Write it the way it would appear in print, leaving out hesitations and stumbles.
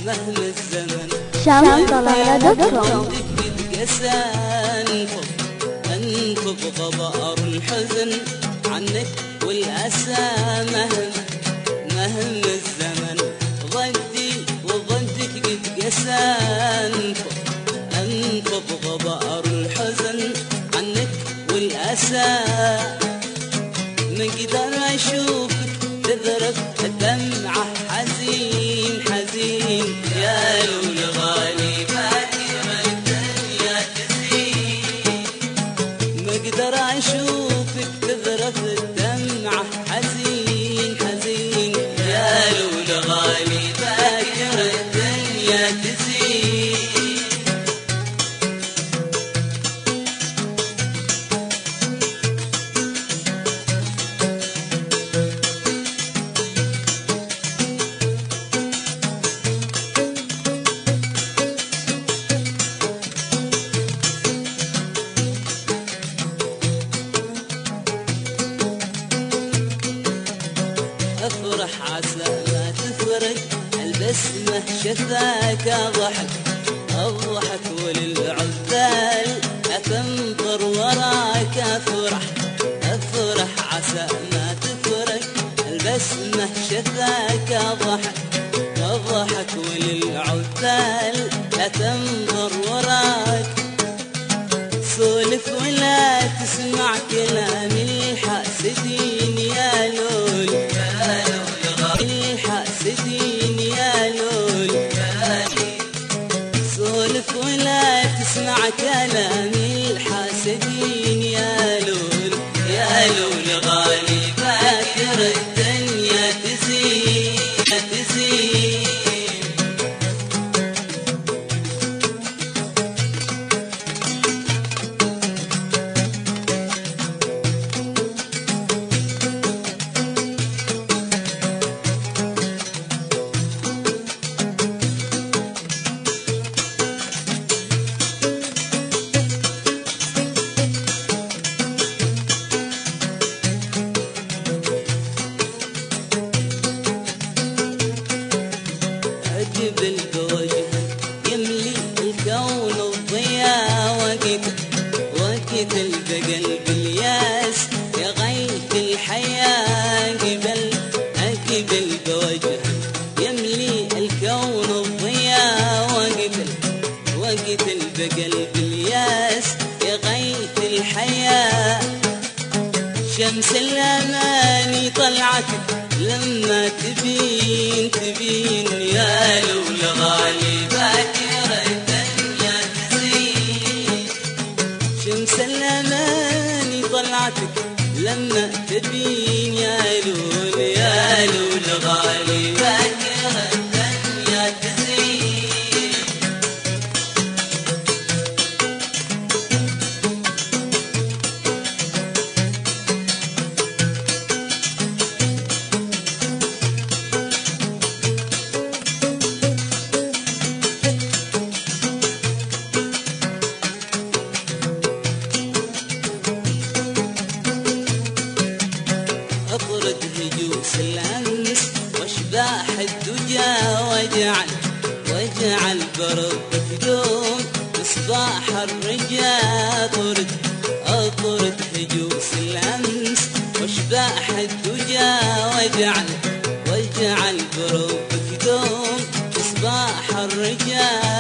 مهما الزمن شامطلالة.com انفض غبار الحزن عنك والأسى مهما الزمن ضدي وضدك قد قسى انفض غبار الحزن عنك والأسى ما اقدر اشوفك تذرف الدمعة حزين حزين يا لول غالي فاكر الدنيا تزين ما اقدر اشوفك تذرف الدمعة حزين حزين يا لول غالي فاكر الدنيا تزين افرح عسى ما تفرق البسمة شفاك ضحك الضحك وللعذال أتنطر وراك افرح عسى ما تفرق البسمة شفاك ضحك الضحك وللعذال أتنطر وراك سولف ولا تسمع كلام الحاسدين يا لول الحاسدين يا لول سولف ولا تسمع كلام الحاسدين يا لول غالي فاكر الدنيا تزين أجبل بوجهك يملي الكون الضياء وقت البقلب الياس يا غيث الحياة أقبل بوجهك يملي الكون الضياء وقت البقلب الياس يا غيث الحياة شمس الأماني طلعتك لما تبين يا لول غالي فاكر الدنيا تزين شمس الأماني طلعتك لما تبين يا لول غالي فاكر الدنيا تزين أطرد هجوس الأمس واشباح الدجى واجعل بربك دوم مصباح الرجاء أطرد هجوس الأمس واشباح الدجى واجعل بربك دوم مصباح الرجاء